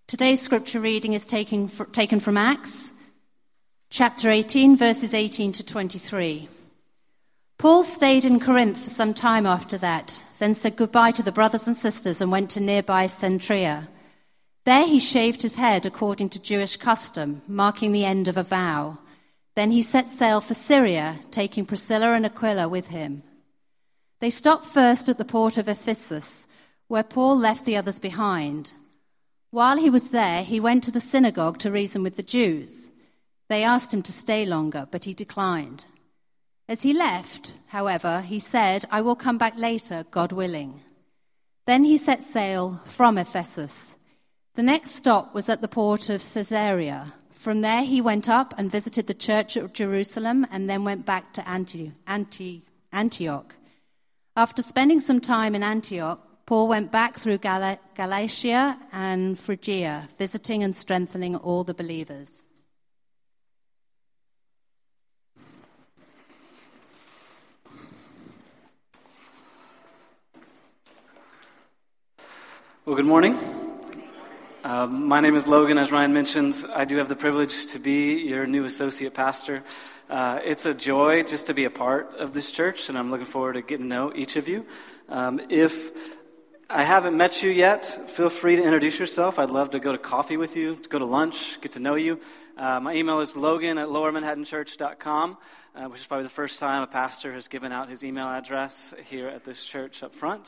Today's scripture reading is taken from Acts, chapter 18, verses 18 to 23. Paul stayed in Corinth for some time after that, then said goodbye to the brothers and sisters and went to nearby Cenchrea. There he shaved his head according to Jewish custom, marking the end of a vow. Then he set sail for Syria, taking Priscilla and Aquila with him. They stopped first at the port of Ephesus, where Paul left the others behind. While he was there, he went to the synagogue to reason with the Jews. They asked him to stay longer, but he declined. As he left, however, he said, "I will come back later, God willing." Then he set sail from Ephesus. The next stop was at the port of Caesarea. From there he went up and visited the church at Jerusalem and then went back to Antioch. After spending some time in Antioch, Paul went back through Galatia and Phrygia, visiting and strengthening all the believers. Well, good morning. My name is Logan. As Ryan mentioned, I do have the privilege to be your new associate pastor. It's a joy just to be a part of this church, and I'm looking forward to getting to know each of you. If I haven't met you yet, feel free to introduce yourself. I'd love to go to coffee with you, to go to lunch, get to know you. My email is logan@lowermanhattanchurch.com, which is probably the first time a pastor has given out his email address here at this church up front.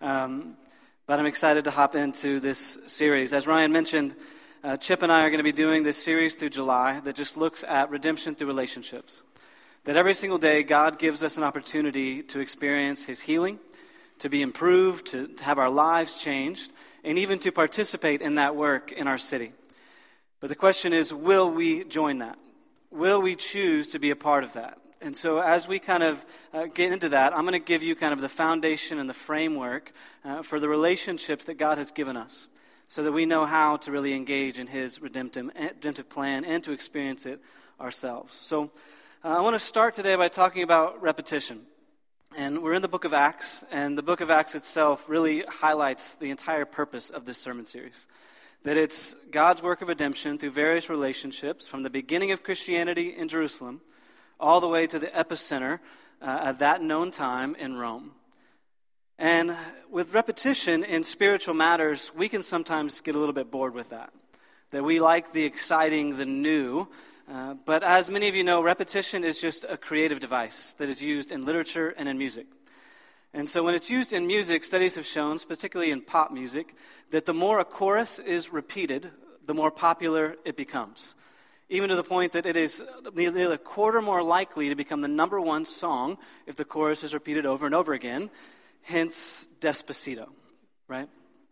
But I'm excited to hop into this series. As Ryan mentioned, Chip and I are going to be doing this series through July that just looks at redemption through relationships. That every single day, God gives us an opportunity to experience His healing, to be improved, to have our lives changed, and even to participate in that work in our city. But the question is, will we join that? Will we choose to be a part of that? And so as we kind of get into that, I'm going to give you kind of the foundation and the framework for the relationships that God has given us so that we know how to really engage in His redemptive plan and to experience it ourselves. So I want to start today by talking about repetition. And we're in the book of Acts, and the book of Acts itself really highlights the entire purpose of this sermon series. That it's God's work of redemption through various relationships from the beginning of Christianity in Jerusalem all the way to the epicenter at that known time in Rome. And with repetition in spiritual matters, we can sometimes get a little bit bored with that. That we like the exciting, the new. But as many of you know, repetition is just a creative device that is used in literature and in music. And so when it's used in music, studies have shown, particularly in pop music, that the more a chorus is repeated, the more popular it becomes. Even to the point that it is nearly a quarter more likely to become the number one song if the chorus is repeated over and over again. Hence, Despacito, right?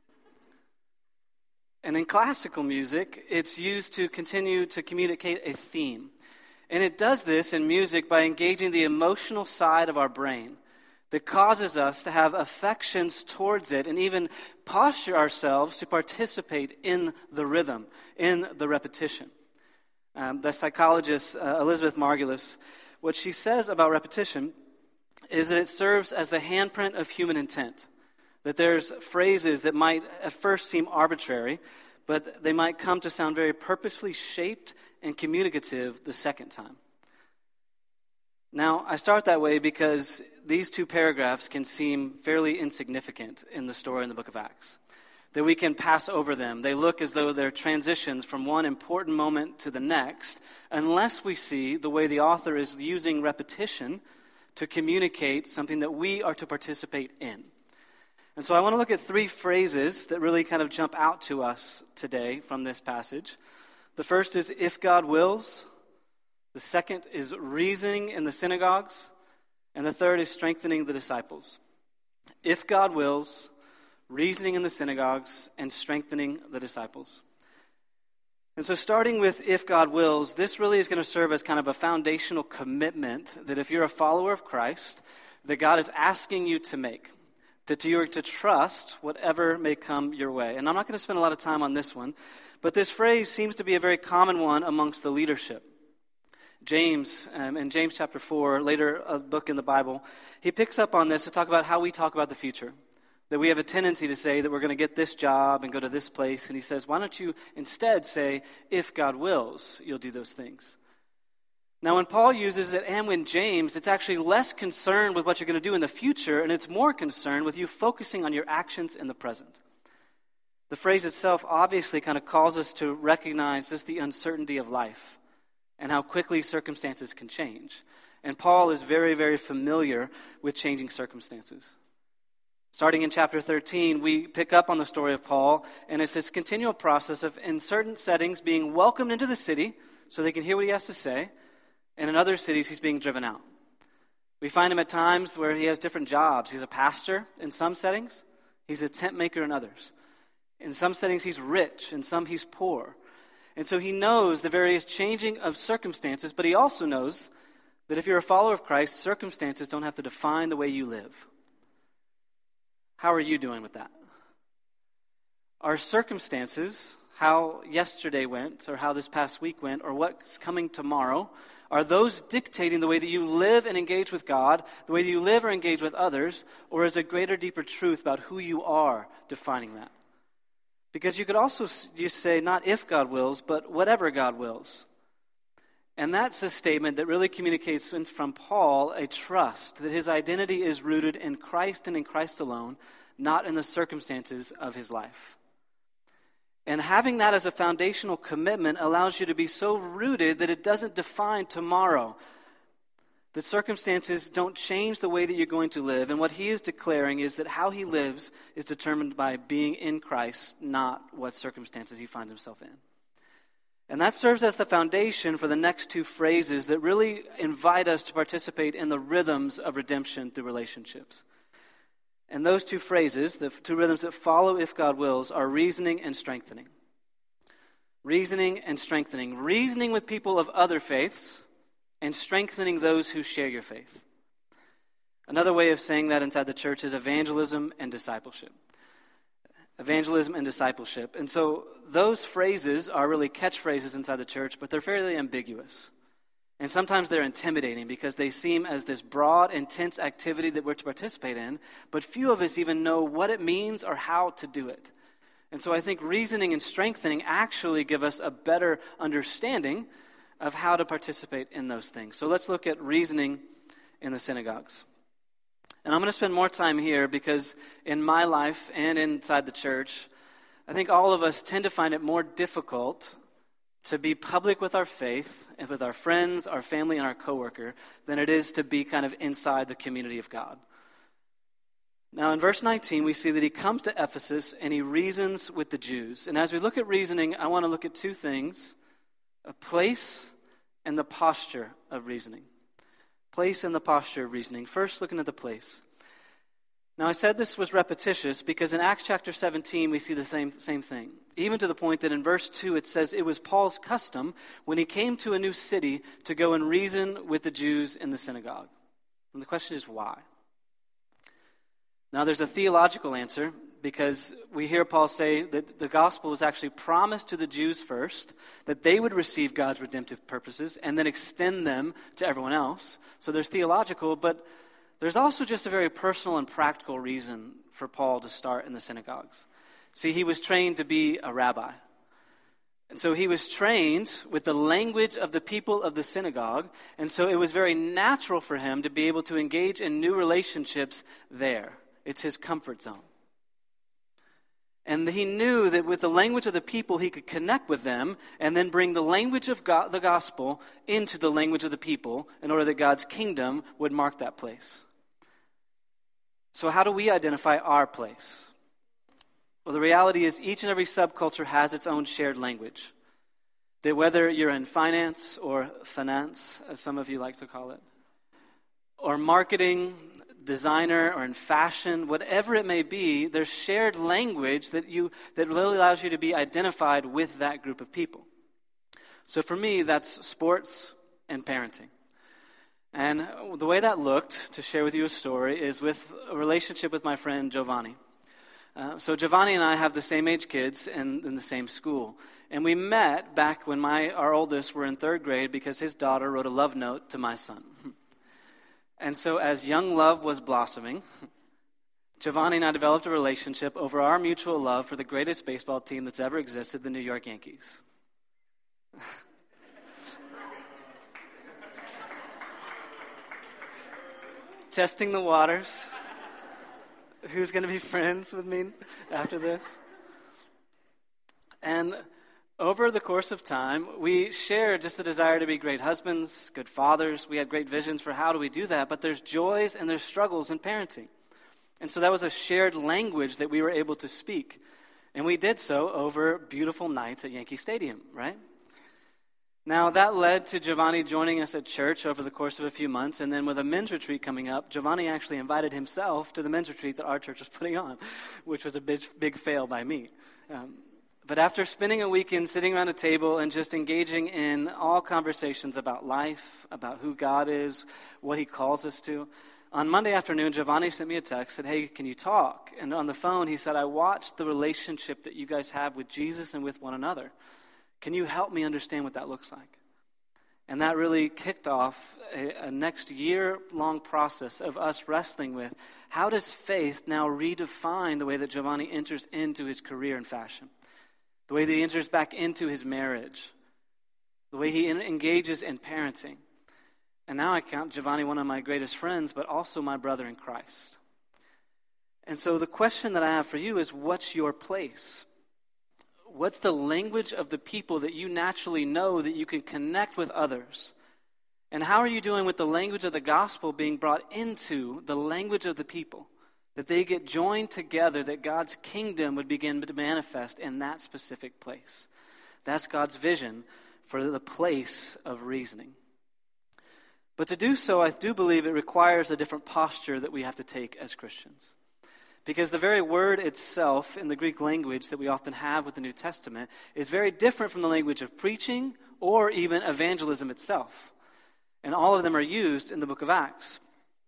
And in classical music, it's used to continue to communicate a theme. And it does this in music by engaging the emotional side of our brain that causes us to have affections towards it and even posture ourselves to participate in the rhythm, in the repetition. The psychologist Elizabeth Margulis, what she says about repetition is that it serves as the handprint of human intent. That there's phrases that might at first seem arbitrary, but they might come to sound very purposefully shaped and communicative the second time. Now, I start that way because these two paragraphs can seem fairly insignificant in the story in the book of Acts. That we can pass over them. They look as though they're transitions from one important moment to the next, unless we see the way the author is using repetition to communicate something that we are to participate in. And so I want to look at three phrases that really kind of jump out to us today from this passage. The first is, if God wills. The second is reasoning in the synagogues. And the third is strengthening the disciples. If God wills, reasoning in the synagogues, and strengthening the disciples. And so starting with if God wills, this really is going to serve as kind of a foundational commitment that if you're a follower of Christ, that God is asking you to make. That you are to trust whatever may come your way. And I'm not going to spend a lot of time on this one, but this phrase seems to be a very common one amongst the leadership. James, in James chapter 4, later a book in the Bible, he picks up on this to talk about how we talk about the future. That we have a tendency to say that we're going to get this job and go to this place. And he says, why don't you instead say, if God wills, you'll do those things. Now, when Paul uses it and when James, it's actually less concerned with what you're going to do in the future, and it's more concerned with you focusing on your actions in the present. The phrase itself obviously kind of calls us to recognize just the uncertainty of life and how quickly circumstances can change. And Paul is very, very familiar with changing circumstances. Starting in chapter 13, we pick up on the story of Paul, and it's this continual process of, in certain settings, being welcomed into the city so they can hear what he has to say, and in other cities, he's being driven out. We find him at times where he has different jobs. He's a pastor in some settings. He's a tent maker in others. In some settings, he's rich. In some, he's poor. And so he knows the various changing of circumstances, but he also knows that if you're a follower of Christ, circumstances don't have to define the way you live. How are you doing with that? Are circumstances, how yesterday went, or how this past week went, or what's coming tomorrow, are those dictating the way that you live and engage with God, the way that you live or engage with others, or is a greater, deeper truth about who you are defining that? Because you could also just say, not if God wills, but whatever God wills. And that's a statement that really communicates from Paul a trust that his identity is rooted in Christ and in Christ alone, not in the circumstances of his life. And having that as a foundational commitment allows you to be so rooted that it doesn't define tomorrow. The circumstances don't change the way that you're going to live. And what he is declaring is that how he lives is determined by being in Christ, not what circumstances he finds himself in. And that serves as the foundation for the next two phrases that really invite us to participate in the rhythms of redemption through relationships. And those two phrases, the two rhythms that follow if God wills, are reasoning and strengthening. Reasoning and strengthening. Reasoning with people of other faiths and strengthening those who share your faith. Another way of saying that inside the church is evangelism and discipleship. Evangelism and discipleship. And so those phrases are really catchphrases inside the church, but they're fairly ambiguous. And sometimes they're intimidating because they seem as this broad, intense activity that we're to participate in, but few of us even know what it means or how to do it. And so I think reasoning and strengthening actually give us a better understanding of how to participate in those things. So let's look at reasoning in the synagogues. And I'm going to spend more time here because in my life and inside the church, I think all of us tend to find it more difficult to be public with our faith and with our friends, our family, and our coworker than it is to be kind of inside the community of God. Now in verse 19, we see that he comes to Ephesus and he reasons with the Jews. And as we look at reasoning, I want to look at two things: a place and the posture of reasoning. Place and the posture of reasoning. First, looking at the place. Now, I said this was repetitious because in Acts chapter 17, we see the same thing. Even to the point that in verse 2, it says it was Paul's custom when he came to a new city to go and reason with the Jews in the synagogue. And the question is, why? Now, there's a theological answer because we hear Paul say that the gospel was actually promised to the Jews first, that they would receive God's redemptive purposes and then extend them to everyone else. So there's theological, but there's also just a very personal and practical reason for Paul to start in the synagogues. See, he was trained to be a rabbi. And so he was trained with the language of the people of the synagogue, and so it was very natural for him to be able to engage in new relationships there. It's his comfort zone. And he knew that with the language of the people, he could connect with them and then bring the language of God, the gospel, into the language of the people in order that God's kingdom would mark that place. So how do we identify our place? Well, the reality is each and every subculture has its own shared language. That whether you're in finance or finance, as some of you like to call it, or marketing, designer, or in fashion, whatever it may be, there's shared language that really allows you to be identified with that group of people. So for me, that's sports and parenting. And the way that looked, to share with you a story, is with a relationship with my friend Giovanni. So Giovanni and I have the same age kids in the same school. And we met back when our oldest were in third grade because his daughter wrote a love note to my son. And so as young love was blossoming, Giovanni and I developed a relationship over our mutual love for the greatest baseball team that's ever existed, the New York Yankees. Testing the waters. Who's going to be friends with me after this? And over the course of time, we shared just a desire to be great husbands, good fathers. We had great visions for how do we do that, but there's joys and there's struggles in parenting. And so that was a shared language that we were able to speak. And we did so over beautiful nights at Yankee Stadium, right? Now, that led to Giovanni joining us at church over the course of a few months, and then with a men's retreat coming up, Giovanni actually invited himself to the men's retreat that our church was putting on, which was a big fail by me. But after spending a weekend sitting around a table and just engaging in all conversations about life, about who God is, what he calls us to, on Monday afternoon, Giovanni sent me a text, said, hey, can you talk? And on the phone, he said, I watched the relationship that you guys have with Jesus and with one another. Can you help me understand what that looks like? And that really kicked off a next year-long process of us wrestling with how does faith now redefine the way that Giovanni enters into his career in fashion, the way that he enters back into his marriage, the way he engages in parenting. And now I count Giovanni one of my greatest friends, but also my brother in Christ. And so the question that I have for you is, what's your place? What's the language of the people that you naturally know that you can connect with others? And how are you doing with the language of the gospel being brought into the language of the people? That they get joined together, that God's kingdom would begin to manifest in that specific place. That's God's vision for the place of reasoning. But to do so, I do believe it requires a different posture that we have to take as Christians. Because the very word itself in the Greek language that we often have with the New Testament is very different from the language of preaching or even evangelism itself. And all of them are used in the book of Acts.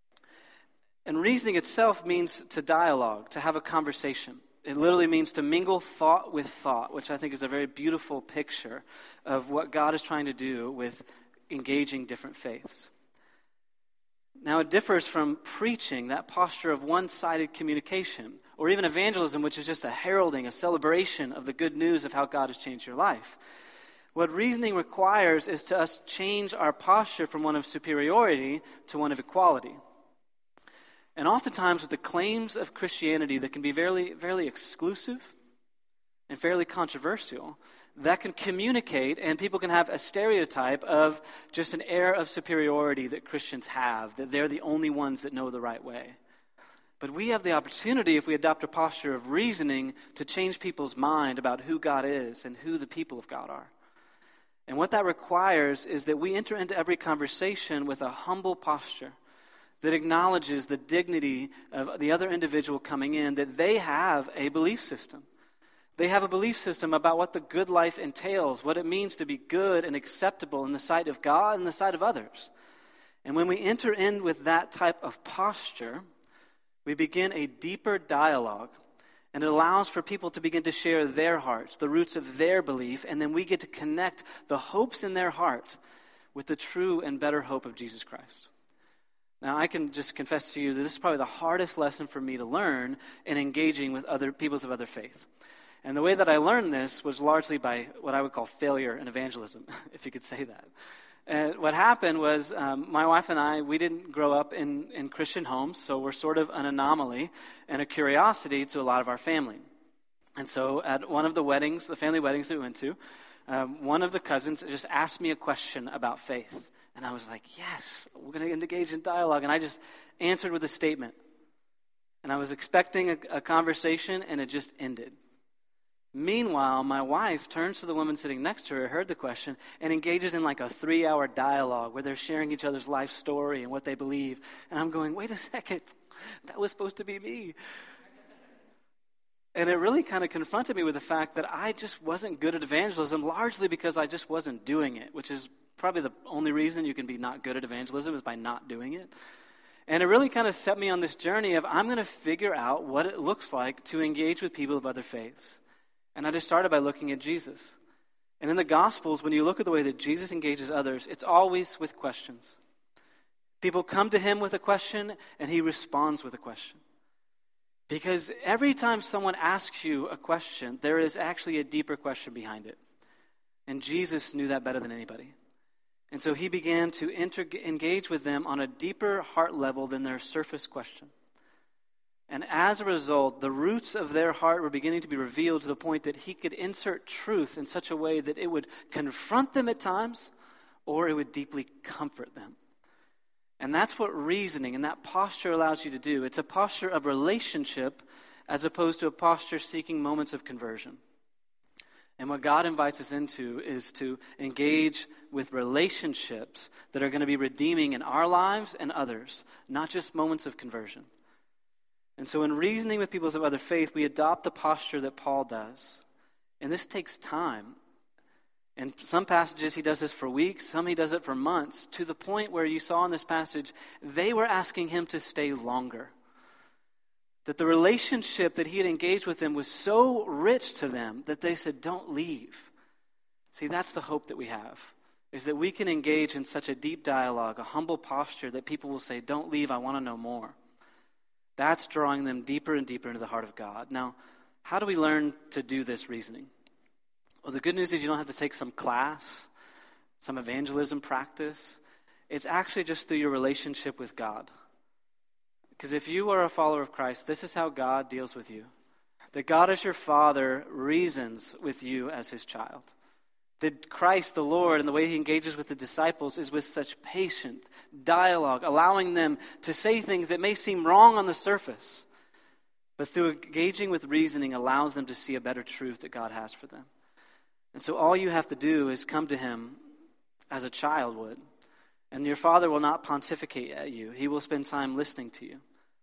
And reasoning itself means to dialogue, to have a conversation. It literally means to mingle thought with thought, which I think is a very beautiful picture of what God is trying to do with engaging different faiths. Now, it differs from preaching, that posture of one-sided communication, or even evangelism, which is just a heralding, a celebration of the good news of how God has changed your life. What reasoning requires is to us change our posture from one of superiority to one of equality. And oftentimes with the claims of Christianity that can be fairly exclusive and fairly controversial, that can communicate and people can have a stereotype of just an air of superiority that Christians have, that they're the only ones that know the right way. But we have the opportunity, if we adopt a posture of reasoning, to change people's mind about who God is and who the people of God are. And what that requires is that we enter into every conversation with a humble posture that acknowledges the dignity of the other individual coming in, that they have a belief system. They have a belief system about what the good life entails, what it means to be good and acceptable in the sight of God and the sight of others. And when we enter in with that type of posture, we begin a deeper dialogue, and it allows for people to begin to share their hearts, the roots of their belief, and then we get to connect the hopes in their heart with the true and better hope of Jesus Christ. Now, I can just confess to you that this is probably the hardest lesson for me to learn in engaging with other peoples of other faith. And the way that I learned this was largely by what I would call failure in evangelism, if you could say that. And what happened was my wife and I, we didn't grow up in Christian homes, so we're sort of an anomaly and a curiosity to a lot of our family. And so at one of the weddings, the family weddings that we went to, one of the cousins just asked me a question about faith. And I was like, yes, we're going to engage in dialogue. And I just answered with a statement. And I was expecting a conversation, and it just ended. Meanwhile, my wife turns to the woman sitting next to her, heard the question, and engages in like a 3-hour dialogue where they're sharing each other's life story and what they believe. And I'm going, wait a second, that was supposed to be me. And it really kind of confronted me with the fact that I just wasn't good at evangelism, largely because I just wasn't doing it, which is probably the only reason you can be not good at evangelism is by not doing it. And it really kind of set me on this journey of I'm going to figure out what it looks like to engage with people of other faiths. And I just started by looking at Jesus. And in the Gospels, when you look at the way that Jesus engages others, it's always with questions. People come to him with a question, and he responds with a question. Because every time someone asks you a question, there is actually a deeper question behind it. And Jesus knew that better than anybody. And so he began to engage with them on a deeper heart level than their surface question. And as a result, the roots of their heart were beginning to be revealed to the point that he could insert truth in such a way that it would confront them at times, or it would deeply comfort them. And that's what reasoning and that posture allows you to do. It's a posture of relationship as opposed to a posture seeking moments of conversion. And what God invites us into is to engage with relationships that are going to be redeeming in our lives and others, not just moments of conversion. And so in reasoning with people of other faith, we adopt the posture that Paul does. And this takes time. In some passages, he does this for weeks. Some he does it for months, to the point where you saw in this passage, they were asking him to stay longer. That the relationship that he had engaged with them was so rich to them that they said, don't leave. See, that's the hope that we have, is that we can engage in such a deep dialogue, a humble posture that people will say, don't leave, I want to know more. That's drawing them deeper and deeper into the heart of God. Now, how do we learn to do this reasoning? Well, the good news is you don't have to take some class, some evangelism practice. It's actually just through your relationship with God. Because if you are a follower of Christ, this is how God deals with you. That God as your Father reasons with you as his child. That Christ, the Lord, and the way he engages with the disciples is with such patient dialogue, allowing them to say things that may seem wrong on the surface, but through engaging with reasoning allows them to see a better truth that God has for them. And so all you have to do is come to him as a child would. And your Father will not pontificate at you. He will spend time listening to you,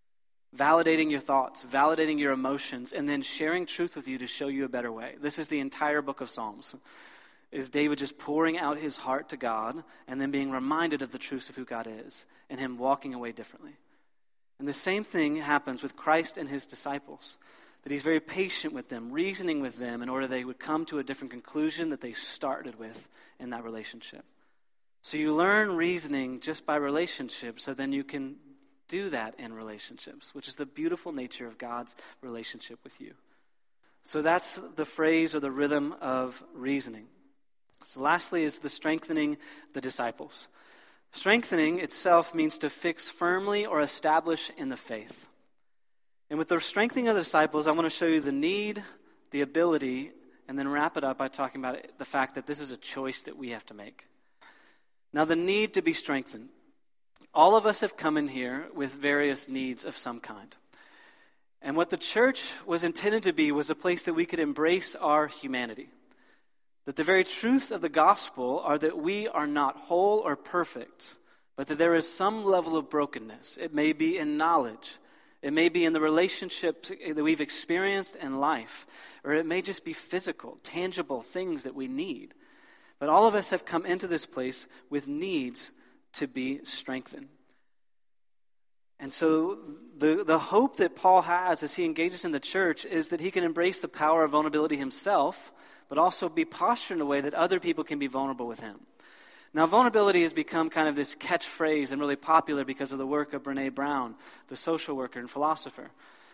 validating your thoughts, validating your emotions, and then sharing truth with you to show you a better way. This is the entire book of Psalms. Is David just pouring out his heart to God and then being reminded of the truth of who God is and him walking away differently. And the same thing happens with Christ and his disciples, that he's very patient with them, reasoning with them in order they would come to a different conclusion that they started with in that relationship. So you learn reasoning just by relationship, so then you can do that in relationships, which is the beautiful nature of God's relationship with you. So that's the phrase or the rhythm of reasoning. So lastly is the strengthening the disciples. Strengthening itself means to fix firmly or establish in the faith. And with the strengthening of the disciples, I want to show you the need, the ability, and then wrap it up by talking about the fact that this is a choice that we have to make. Now, the need to be strengthened. All of us have come in here with various needs of some kind. And what the church was intended to be was a place that we could embrace our humanity. That the very truths of the gospel are that we are not whole or perfect, but that there is some level of brokenness. It may be in knowledge. It may be in the relationships that we've experienced in life. Or it may just be physical, tangible things that we need. But all of us have come into this place with needs to be strengthened. And so the hope that Paul has as he engages in the church is that he can embrace the power of vulnerability himself, but also be postured in a way that other people can be vulnerable with him. Now, vulnerability has become kind of this catchphrase and really popular because of the work of Brené Brown, the social worker and philosopher.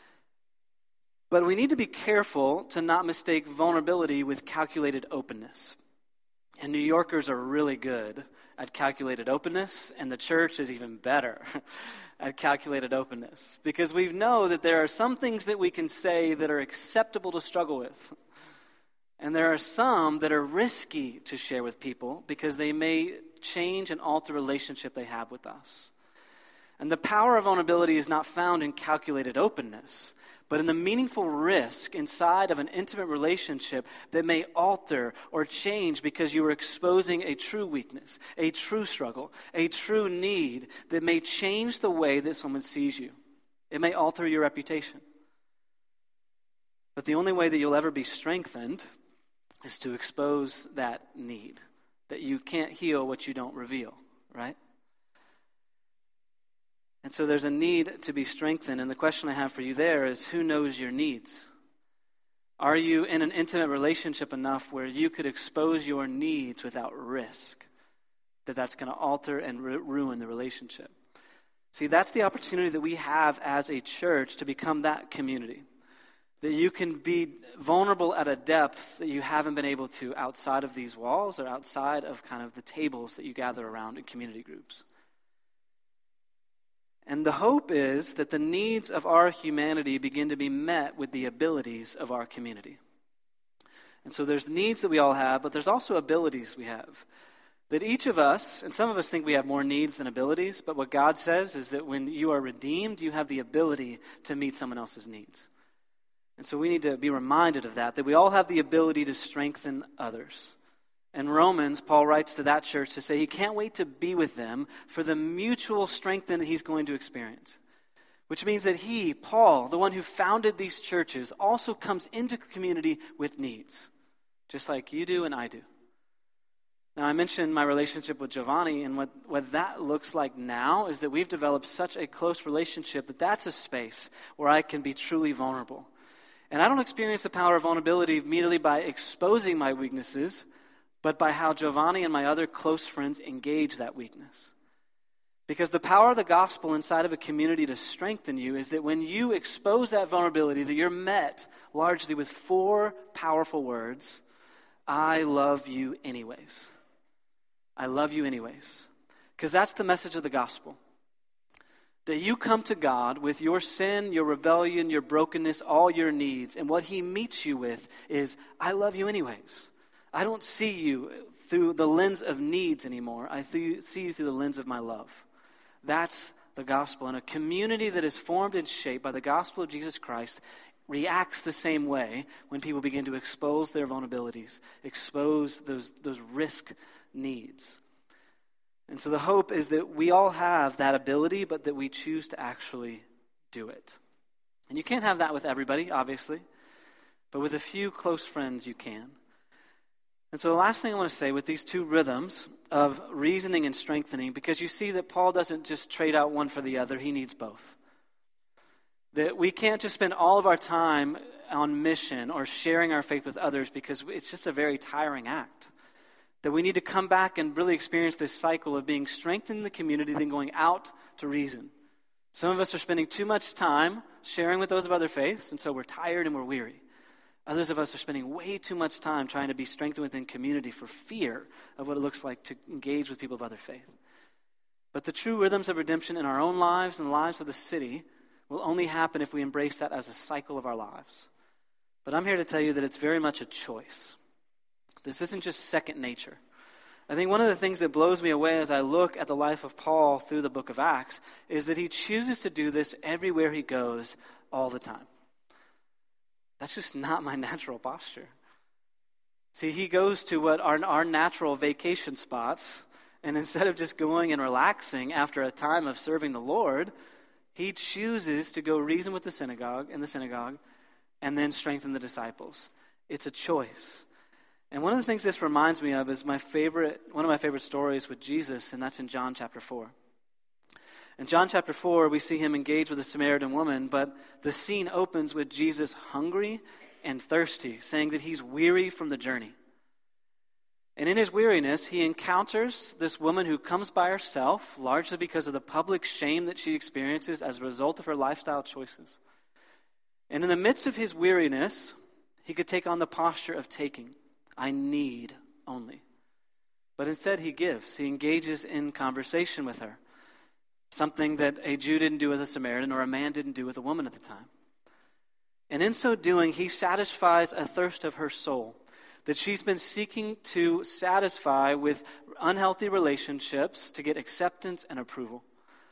But we need to be careful to not mistake vulnerability with calculated openness. And New Yorkers are really good at calculated openness, and the church is even better at calculated openness. Because we know that there are some things that we can say that are acceptable to struggle with. And there are some that are risky to share with people because they may change and alter the relationship they have with us. And the power of vulnerability is not found in calculated openness, but in the meaningful risk inside of an intimate relationship that may alter or change because you are exposing a true weakness, a true struggle, a true need that may change the way that someone sees you. It may alter your reputation. But the only way that you'll ever be strengthened is to expose that need, that you can't heal what you don't reveal, right? And so there's a need to be strengthened, and the question I have for you there is, who knows your needs? Are you in an intimate relationship enough where you could expose your needs without risk, that that's going to alter and ruin the relationship? See, that's the opportunity that we have as a church to become that community. That you can be vulnerable at a depth that you haven't been able to outside of these walls or outside of kind of the tables that you gather around in community groups. And the hope is that the needs of our humanity begin to be met with the abilities of our community. And so there's needs that we all have, but there's also abilities we have. That each of us, and some of us think we have more needs than abilities, but what God says is that when you are redeemed, you have the ability to meet someone else's needs. And so we need to be reminded of that we all have the ability to strengthen others. In Romans, Paul writes to that church to say he can't wait to be with them for the mutual strengthening that he's going to experience. Which means that he, Paul, the one who founded these churches, also comes into the community with needs. Just like you do and I do. Now, I mentioned my relationship with Giovanni, and what that looks like now is that we've developed such a close relationship that that's a space where I can be truly vulnerable. And I don't experience the power of vulnerability merely by exposing my weaknesses, but by how Giovanni and my other close friends engage that weakness. Because the power of the gospel inside of a community to strengthen you is that when you expose that vulnerability, that you're met largely with 4 powerful words: I love you anyways. I love you anyways. Because that's the message of the gospel. That you come to God with your sin, your rebellion, your brokenness, all your needs, and what he meets you with is, I love you anyways. I don't see you through the lens of needs anymore. I see you through the lens of my love. That's the gospel. And a community that is formed and shaped by the gospel of Jesus Christ reacts the same way when people begin to expose their vulnerabilities, expose those risk needs. And so the hope is that we all have that ability, but that we choose to actually do it. And you can't have that with everybody, obviously, but with a few close friends you can. And so the last thing I want to say with these 2 rhythms of reasoning and strengthening, because you see that Paul doesn't just trade out one for the other, he needs both. That we can't just spend all of our time on mission or sharing our faith with others because it's just a very tiring act. That we need to come back and really experience this cycle of being strengthened in the community, then going out to reason. Some of us are spending too much time sharing with those of other faiths, and so we're tired and we're weary. Others of us are spending way too much time trying to be strengthened within community for fear of what it looks like to engage with people of other faith. But the true rhythms of redemption in our own lives and the lives of the city will only happen if we embrace that as a cycle of our lives. But I'm here to tell you that it's very much a choice. This isn't just second nature. I think one of the things that blows me away as I look at the life of Paul through the book of Acts is that he chooses to do this everywhere he goes all the time. That's just not my natural posture. See, he goes to what are our natural vacation spots, and instead of just going and relaxing after a time of serving the Lord, he chooses to go reason with the synagogue, and then strengthen the disciples. It's a choice. And one of the things this reminds me of is one of my favorite stories with Jesus, and that's in John chapter 4. In John chapter 4, we see him engage with a Samaritan woman, but the scene opens with Jesus hungry and thirsty, saying that he's weary from the journey. And in his weariness, he encounters this woman who comes by herself, largely because of the public shame that she experiences as a result of her lifestyle choices. And in the midst of his weariness, he could take on the posture of taking. I need only. But instead he gives. He engages in conversation with her. Something that a Jew didn't do with a Samaritan or a man didn't do with a woman at the time. And in so doing, he satisfies a thirst of her soul that she's been seeking to satisfy with unhealthy relationships to get acceptance and approval.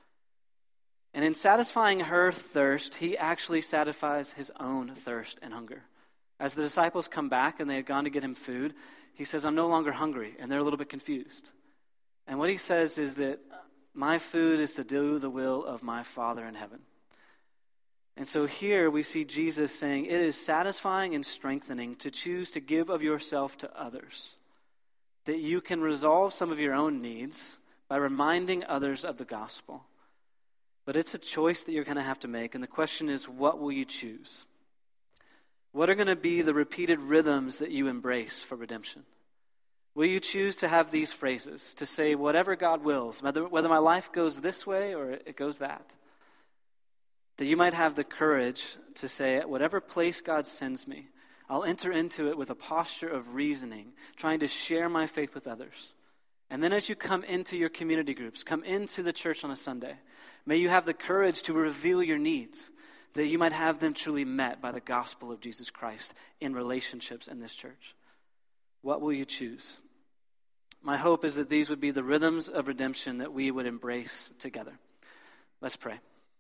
And in satisfying her thirst, he actually satisfies his own thirst and hunger. As the disciples come back and they had gone to get him food, he says, I'm no longer hungry. And they're a little bit confused. And what he says is that my food is to do the will of my Father in heaven. And so here we see Jesus saying, it is satisfying and strengthening to choose to give of yourself to others. That you can resolve some of your own needs by reminding others of the gospel. But it's a choice that you're going to have to make. And the question is, what will you choose? What are going to be the repeated rhythms that you embrace for redemption? Will you choose to have these phrases, to say whatever God wills, whether my life goes this way or it goes that? That you might have the courage to say, at whatever place God sends me, I'll enter into it with a posture of reasoning, trying to share my faith with others. And then as you come into your community groups, come into the church on a Sunday, may you have the courage to reveal your needs, that you might have them truly met by the gospel of Jesus Christ in relationships in this church. What will you choose? My hope is that these would be the rhythms of redemption that we would embrace together. Let's pray.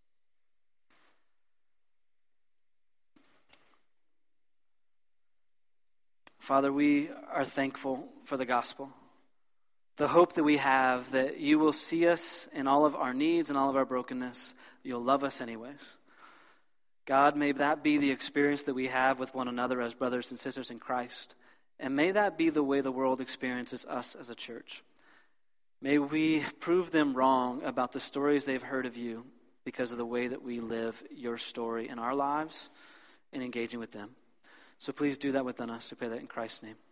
Father, we are thankful for the gospel. The hope that we have that you will see us in all of our needs and all of our brokenness. You'll love us anyways. God, may that be the experience that we have with one another as brothers and sisters in Christ. And may that be the way the world experiences us as a church. May we prove them wrong about the stories they've heard of you because of the way that we live your story in our lives and engaging with them. So please do that within us. We pray that in Christ's name.